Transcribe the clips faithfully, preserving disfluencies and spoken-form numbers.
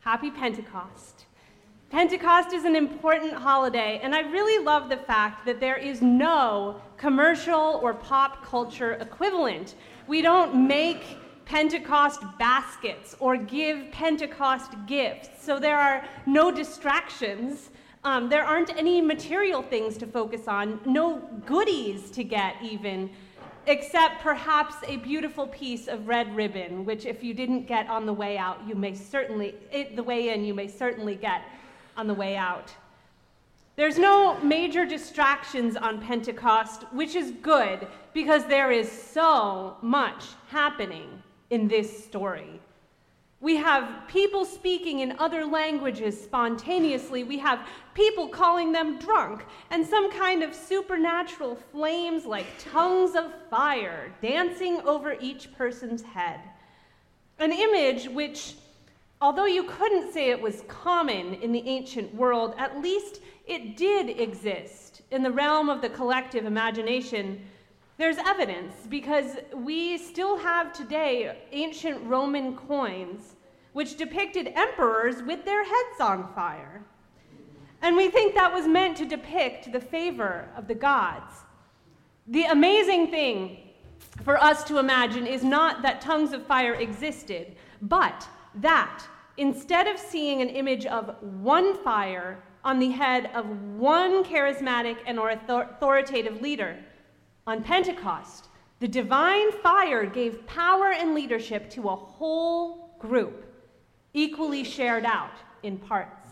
Happy Pentecost. Pentecost is an important holiday, and I really love the fact that there is no commercial or pop culture equivalent. We don't make Pentecost baskets or give Pentecost gifts, so there are no distractions. Um, there aren't any material things to focus on, no goodies to get even, except perhaps a beautiful piece of red ribbon, which if you didn't get on the way out, you may certainly, it, the way in, you may certainly get on the way out. There's no major distractions on Pentecost, which is good because there is so much happening in this story. We have people speaking in other languages spontaneously. We have people calling them drunk, and some kind of supernatural flames like tongues of fire dancing over each person's head. An image which, although you couldn't say it was common in the ancient world, at least it did exist in the realm of the collective imagination. There's evidence because we still have today ancient Roman coins which depicted emperors with their heads on fire. And we think that was meant to depict the favor of the gods. The amazing thing for us to imagine is not that tongues of fire existed, but that instead of seeing an image of one fire on the head of one charismatic and or authoritative leader, on Pentecost, the divine fire gave power and leadership to a whole group, equally shared out in parts.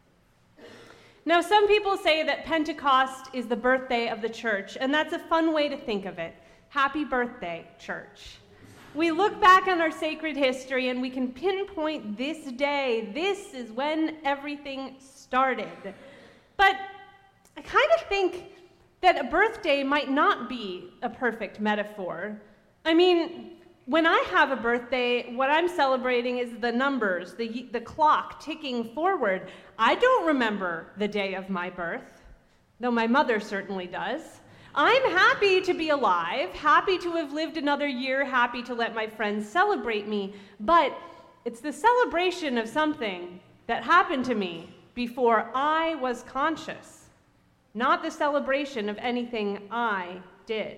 Now, some people say that Pentecost is the birthday of the church, and that's a fun way to think of it. Happy birthday, church. We look back on our sacred history and we can pinpoint this day. This is when everything started. But I kind of think that a birthday might not be a perfect metaphor. I mean, when I have a birthday, what I'm celebrating is the numbers, the, the clock ticking forward. I don't remember the day of my birth, though my mother certainly does. I'm happy to be alive, happy to have lived another year, happy to let my friends celebrate me, but it's the celebration of something that happened to me before I was conscious, not the celebration of anything I did.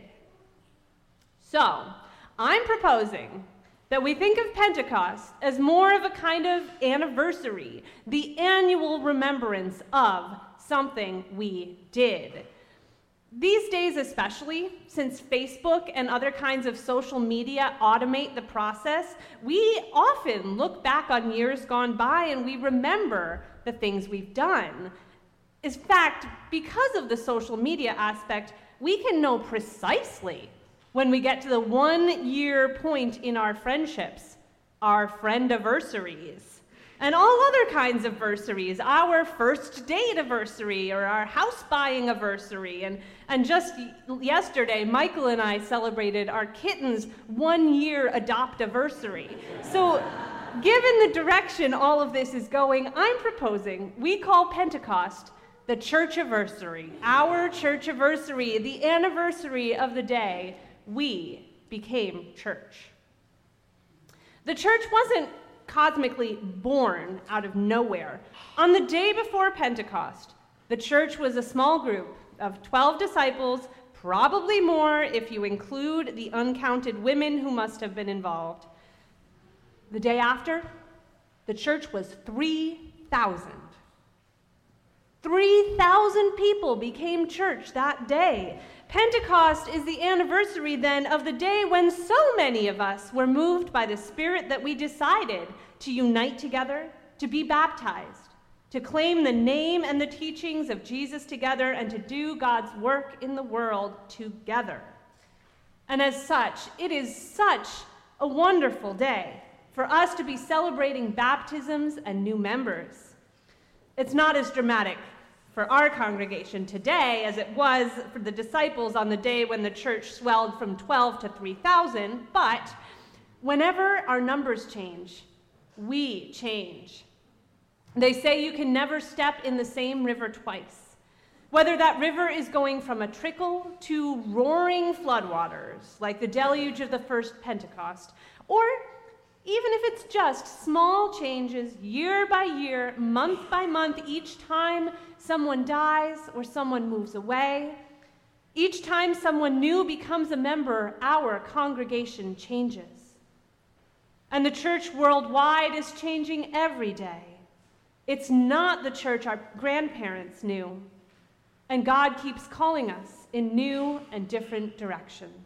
So, I'm proposing that we think of Pentecost as more of a kind of anniversary, the annual remembrance of something we did. These days especially, since Facebook and other kinds of social media automate the process, we often look back on years gone by and we remember the things we've done. In fact, because of the social media aspect, we can know precisely when we get to the one-year point in our friendships, our friend-iversarities, and all other kinds of anniversaries, our first date anniversary or our house buying anniversary. And, and just yesterday, Michael and I celebrated our kitten's one-year adopt-iversary. So given the direction all of this is going, I'm proposing we call Pentecost the church anniversary, our church anniversary, the anniversary of the day we became church. The church wasn't cosmically born out of nowhere. On the day before Pentecost, the church was a small group of twelve disciples, probably more if you include the uncounted women who must have been involved. The day after, the church was three thousand. three thousand people became church that day. Pentecost is the anniversary then of the day when so many of us were moved by the Spirit that we decided to unite together, to be baptized, to claim the name and the teachings of Jesus together, and to do God's work in the world together. And as such, it is such a wonderful day for us to be celebrating baptisms and new members. It's not as dramatic for our congregation today as it was for the disciples on the day when the church swelled from twelve to three thousand, but whenever our numbers change, we change. They say you can never step in the same river twice. Whether that river is going from a trickle to roaring floodwaters, like the deluge of the first Pentecost, or Even if it's just small changes year by year, month by month, each time someone dies or someone moves away, each time someone new becomes a member, our congregation changes. And the church worldwide is changing every day. It's not the church our grandparents knew. And God keeps calling us in new and different directions.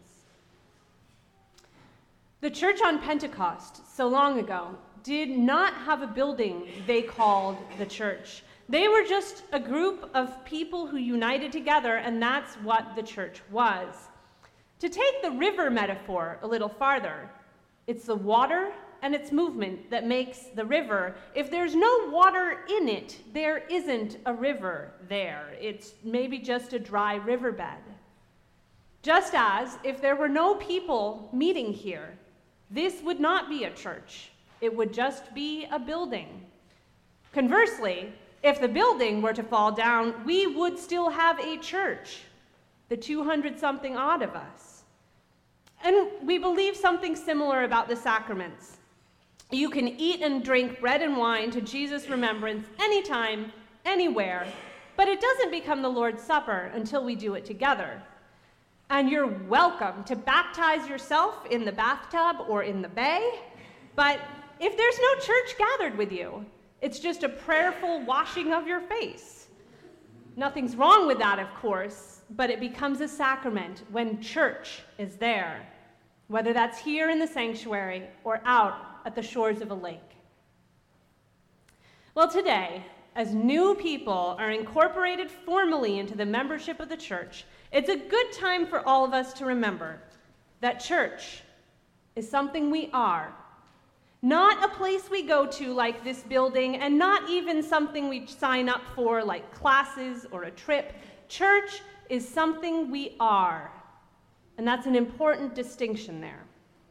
The church on Pentecost, so long ago, did not have a building they called the church. They were just a group of people who united together, and that's what the church was. To take the river metaphor a little farther, it's the water and its movement that makes the river. If there's no water in it, there isn't a river there. It's maybe just a dry riverbed. Just as if there were no people meeting here, this would not be a church. It would just be a building. Conversely, if the building were to fall down, we would still have a church, the two hundred something odd of us. And we believe something similar about the sacraments. You can eat and drink bread and wine to Jesus' remembrance anytime, anywhere, but it doesn't become the Lord's Supper until we do it together. And you're welcome to baptize yourself in the bathtub or in the bay, but if there's no church gathered with you, it's just a prayerful washing of your face. Nothing's wrong with that, of course, but it becomes a sacrament when church is there, whether that's here in the sanctuary or out at the shores of a lake. Well, today, as new people are incorporated formally into the membership of the church, it's a good time for all of us to remember that church is something we are, not a place we go to like this building, and not even something we sign up for like classes or a trip. Church is something we are, and that's an important distinction there.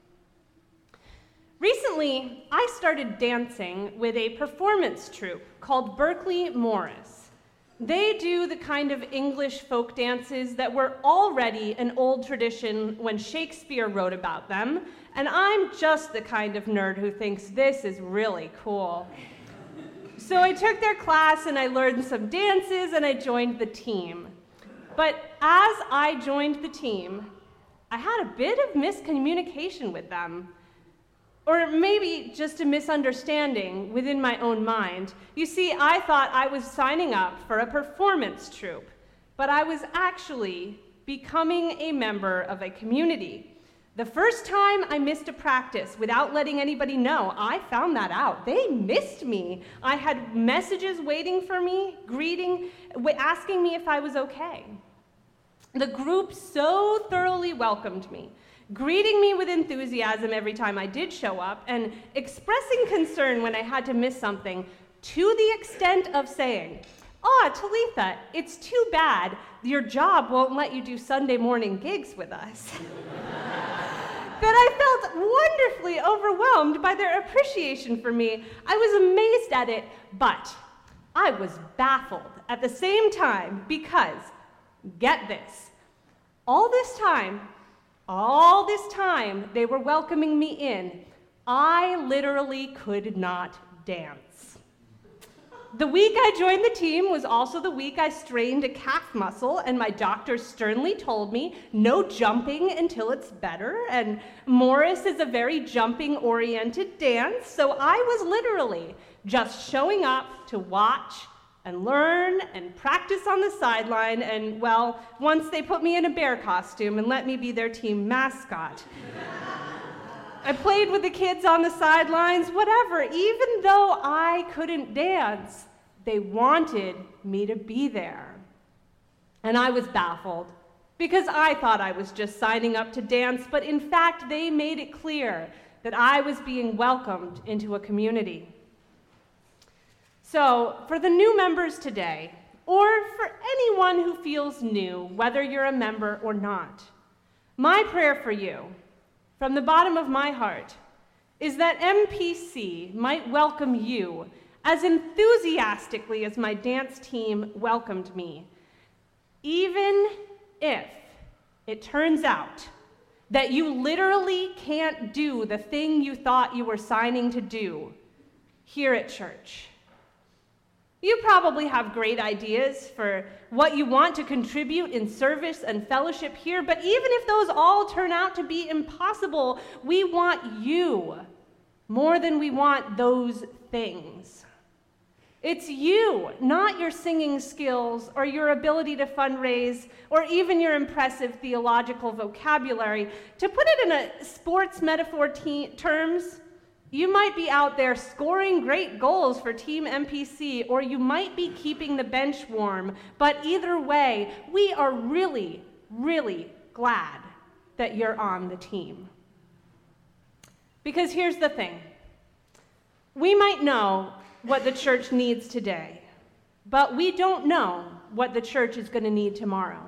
Recently, I started dancing with a performance troupe called Berkeley Morris. They do the kind of English folk dances that were already an old tradition when Shakespeare wrote about them, and I'm just the kind of nerd who thinks this is really cool. So I took their class and I learned some dances and I joined the team. But as I joined the team, I had a bit of miscommunication with them. Or maybe just a misunderstanding within my own mind. You see, I thought I was signing up for a performance troupe, but I was actually becoming a member of a community. The first time I missed a practice without letting anybody know, I found that out. They missed me. I had messages waiting for me, greeting, asking me if I was okay. The group so thoroughly welcomed me, greeting me with enthusiasm every time I did show up, and expressing concern when I had to miss something, to the extent of saying, "Oh, Talitha, it's too bad your job won't let you do Sunday morning gigs with us." That I felt wonderfully overwhelmed by their appreciation for me. I was amazed at it, but I was baffled at the same time because, get this, all this time, All this time they were welcoming me in, I literally could not dance. The week I joined the team was also the week I strained a calf muscle, and my doctor sternly told me no jumping until it's better, and Morris is a very jumping-oriented dance, so I was literally just showing up to watch and learn and practice on the sideline, and, well, once they put me in a bear costume and let me be their team mascot. I played with the kids on the sidelines, whatever. Even though I couldn't dance, they wanted me to be there. And I was baffled, because I thought I was just signing up to dance, but in fact, they made it clear that I was being welcomed into a community. So, for the new members today, or for anyone who feels new, whether you're a member or not, my prayer for you, from the bottom of my heart, is that M P C might welcome you as enthusiastically as my dance team welcomed me, even if it turns out that you literally can't do the thing you thought you were signing to do here at church. You probably have great ideas for what you want to contribute in service and fellowship here, but even if those all turn out to be impossible, we want you more than we want those things. It's you, not your singing skills or your ability to fundraise or even your impressive theological vocabulary. To put it in a sports metaphor te- terms, you might be out there scoring great goals for Team M P C, or you might be keeping the bench warm. But either way, we are really, really glad that you're on the team. Because here's the thing. We might know what the church needs today, but we don't know what the church is going to need tomorrow.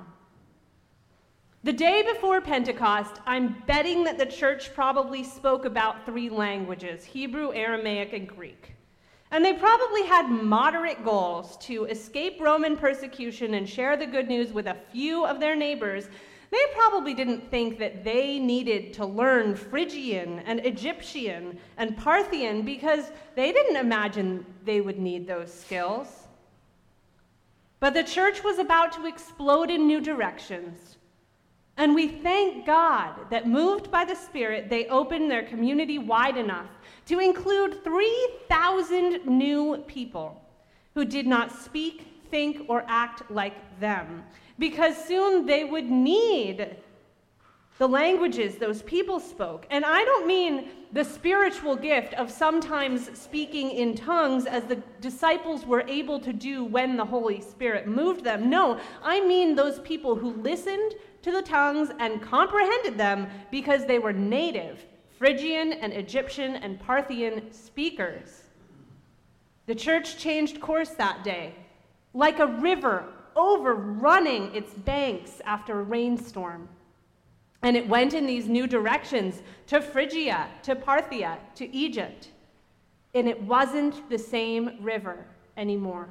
The day before Pentecost, I'm betting that the church probably spoke about three languages: Hebrew, Aramaic, and Greek. And they probably had moderate goals to escape Roman persecution and share the good news with a few of their neighbors. They probably didn't think that they needed to learn Phrygian and Egyptian and Parthian because they didn't imagine they would need those skills. But the church was about to explode in new directions. And we thank God that, moved by the Spirit, they opened their community wide enough to include three thousand new people who did not speak, think, or act like them, because soon they would need the languages those people spoke. And I don't mean the spiritual gift of sometimes speaking in tongues as the disciples were able to do when the Holy Spirit moved them. No, I mean those people who listened to the tongues and comprehended them because they were native Phrygian and Egyptian and Parthian speakers. The church changed course that day, like a river overrunning its banks after a rainstorm. And it went in these new directions to Phrygia, to Parthia, to Egypt. And it wasn't the same river anymore.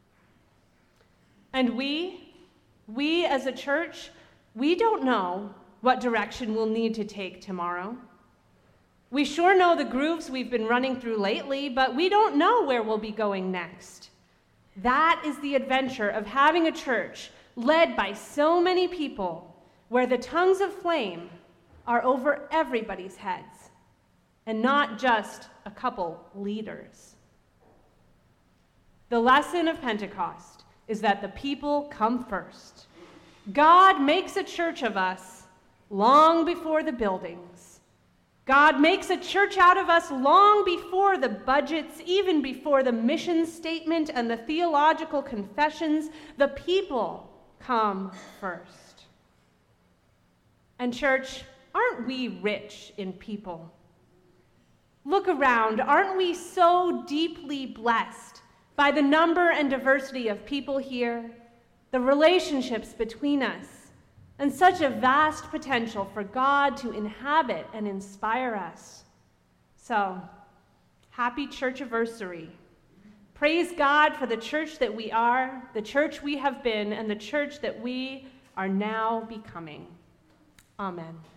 And we, we as a church, we don't know what direction we'll need to take tomorrow. We sure know the grooves we've been running through lately, but we don't know where we'll be going next. That is the adventure of having a church led by so many people, where the tongues of flame are over everybody's heads, and not just a couple leaders. The lesson of Pentecost is that the people come first. God makes a church of us long before the buildings. God makes a church out of us long before the budgets, even before the mission statement and the theological confessions. The people come first. And church, aren't we rich in people? Look around. Aren't we so deeply blessed by the number and diversity of people here, the relationships between us, and such a vast potential for God to inhabit and inspire us? So, happy churchiversary. Praise God for the church that we are, the church we have been, and the church that we are now becoming. Amen.